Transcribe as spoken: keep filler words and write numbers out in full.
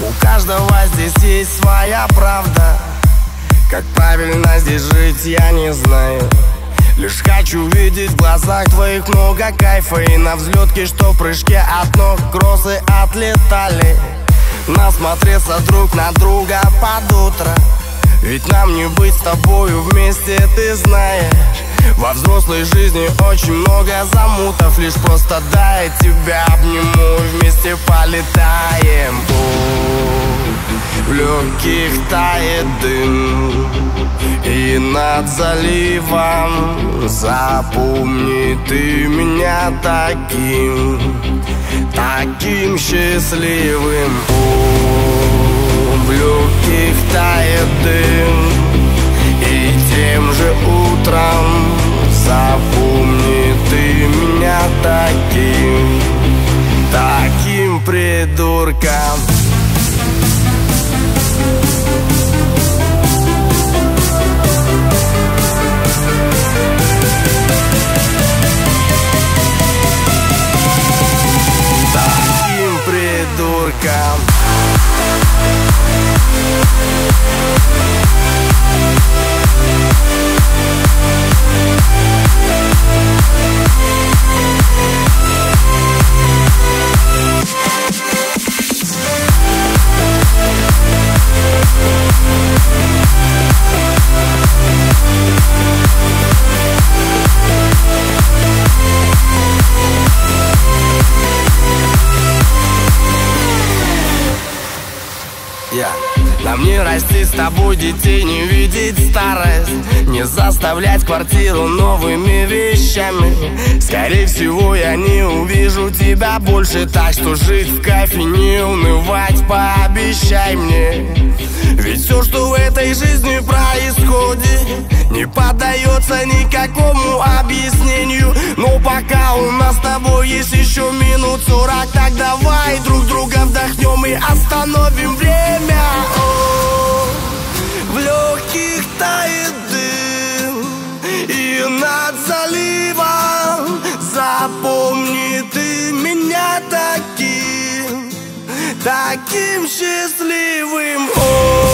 У каждого здесь есть своя правда. Как правильно здесь жить, я не знаю. Лишь хочу видеть в глазах твоих много кайфа. И на взлетке, что в прыжке от ног кроссы отлетали. Насмотреться друг на друга под утро. Ведь нам не быть с тобою вместе, ты знаешь. Во взрослой жизни очень много замутов. Лишь просто дай тебя обниму, вместе полетаем. Пусть в легких тает дым, и над заливом запомни ты меня таким, таким счастливым. Пусть в легких тает дым, и тем же утром запомни ты меня таким, таким придурком. Таким придурком. Yeah. Нам не расти с тобой детей, не видеть старость, не заставлять квартиру новыми вещами. Скорее всего, я не увижу тебя больше, так что жить в кайфе, не унывать, пообещай мне. Ведь все, что в этой жизни происходит, не поддается никакому объяснению. Но пока у нас с тобой есть еще минут сорок, так давай друг друга вдохнем и остановим время. О, в легких тает дым, и над заливом запомни ты меня таким, таким счастливым. О,